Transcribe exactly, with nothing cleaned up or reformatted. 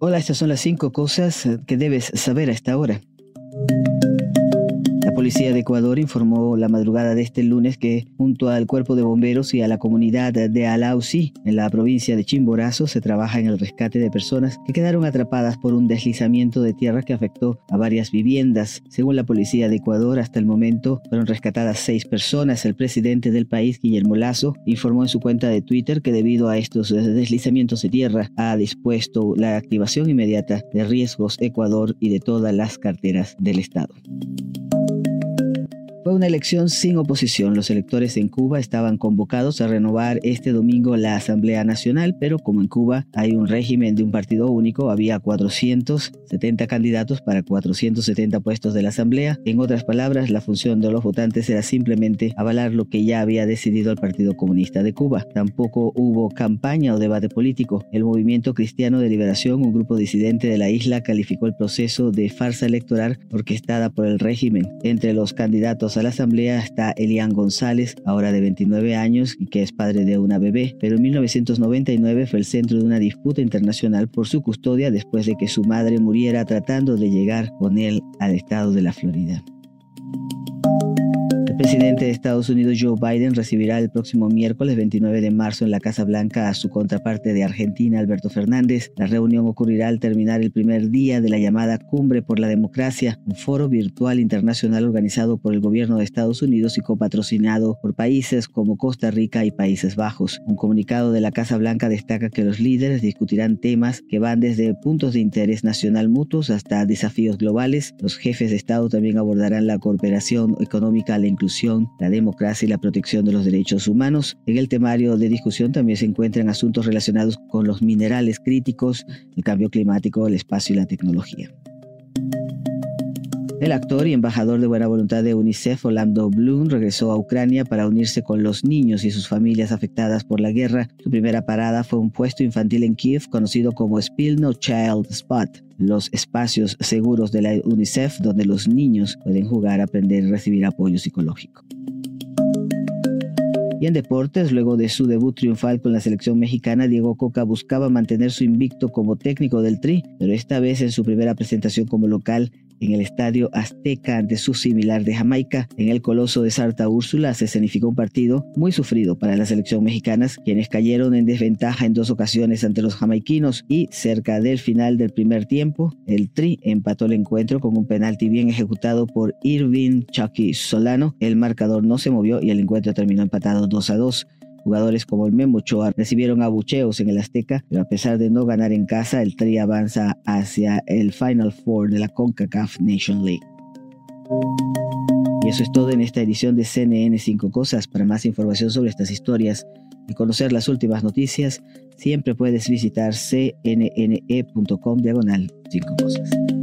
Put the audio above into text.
Hola, estas son las cinco cosas que debes saber a esta hora. La policía de Ecuador informó la madrugada de este lunes que junto al cuerpo de bomberos y a la comunidad de Alausí, en la provincia de Chimborazo, se trabaja en el rescate de personas que quedaron atrapadas por un deslizamiento de tierra que afectó a varias viviendas. Según la policía de Ecuador, hasta el momento fueron rescatadas seis personas. El presidente del país, Guillermo Lasso, informó en su cuenta de Twitter que debido a estos deslizamientos de tierra ha dispuesto la activación inmediata de Riesgos Ecuador y de todas las carteras del Estado. Fue una elección sin oposición. Los electores en Cuba estaban convocados a renovar este domingo la Asamblea Nacional, pero como en Cuba hay un régimen de un partido único, había cuatrocientos setenta candidatos para cuatrocientos setenta puestos de la Asamblea. En otras palabras, la función de los votantes era simplemente avalar lo que ya había decidido el Partido Comunista de Cuba. Tampoco hubo campaña o debate político. El Movimiento Cristiano de Liberación, un grupo disidente de la isla, calificó el proceso de farsa electoral orquestada por el régimen. Entre los candidatos a la asamblea está Elian González, ahora de veintinueve años y que es padre de una bebé, pero en mil novecientos noventa y nueve fue el centro de una disputa internacional por su custodia después de que su madre muriera tratando de llegar con él al estado de la Florida. El presidente de Estados Unidos, Joe Biden, recibirá el próximo miércoles veintinueve de marzo en la Casa Blanca a su contraparte de Argentina, Alberto Fernández. La reunión ocurrirá al terminar el primer día de la llamada Cumbre por la Democracia, un foro virtual internacional organizado por el gobierno de Estados Unidos y copatrocinado por países como Costa Rica y Países Bajos. Un comunicado de la Casa Blanca destaca que los líderes discutirán temas que van desde puntos de interés nacional mutuos hasta desafíos globales. Los jefes de Estado también abordarán la cooperación económica, la inclusión, la democracia y la protección de los derechos humanos. En el temario de discusión también se encuentran asuntos relacionados con los minerales críticos, el cambio climático, el espacio y la tecnología. El actor y embajador de buena voluntad de UNICEF, Orlando Bloom, regresó a Ucrania para unirse con los niños y sus familias afectadas por la guerra. Su primera parada fue un puesto infantil en Kiev conocido como Spilno Child Spot, los espacios seguros de la UNICEF donde los niños pueden jugar, aprender y recibir apoyo psicológico. Y en deportes, luego de su debut triunfal con la selección mexicana, Diego Coca buscaba mantener su invicto como técnico del Tri, pero esta vez en su primera presentación como local en el Estadio Azteca ante su similar de Jamaica, en el Coloso de Santa Úrsula, se escenificó un partido muy sufrido para la selección mexicana, quienes cayeron en desventaja en dos ocasiones ante los jamaiquinos y cerca del final del primer tiempo, el Tri empató el encuentro con un penalti bien ejecutado por Irving Chucky Solano. El marcador no se movió y el encuentro terminó empatado dos a dos. Jugadores como el Memo Ochoa recibieron abucheos en el Azteca, pero a pesar de no ganar en casa, el Tri avanza hacia el Final Four de la CONCACAF Nation League. Y eso es todo en esta edición de C N N cinco Cosas. Para más información sobre estas historias y conocer las últimas noticias, siempre puedes visitar cnne punto com diagonal cinco cosas.